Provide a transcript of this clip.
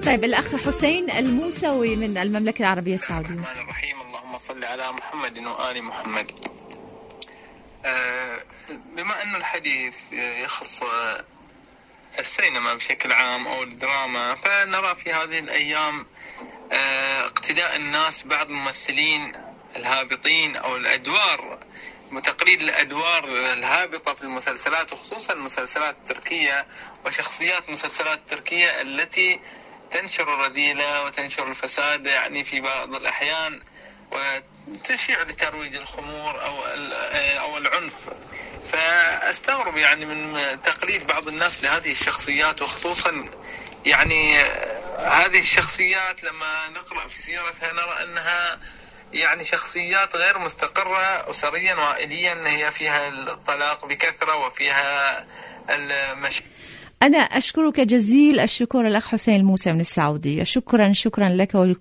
طيب الأخ حسين الموسوي من المملكة العربية السعودية. الرحمن الرحيم. اللهم صل على محمد وآل محمد. بما أن الحديث يخص السينما بشكل عام أو الدراما، فنرى في هذه الأيام اقتداء الناس بعض الممثلين الهابطين أو الأدوار، تقليد الأدوار الهابطة في المسلسلات، وخصوصا المسلسلات التركية وشخصيات المسلسلات التركية التي تنشر الرذيلة وتنشر الفساد يعني في بعض الأحيان، وتشيع لترويج الخمور أو العنف. فأستغرب يعني من تقليد بعض الناس لهذه الشخصيات، وخصوصا يعني هذه الشخصيات لما نقرأ في سيرتها نرى أنها يعني شخصيات غير مستقرة أسريا وعائليا، هي فيها الطلاق بكثرة وفيها أنا أشكرك جزيل الشكر الأخ حسين الموسى من السعودية. شكرا لك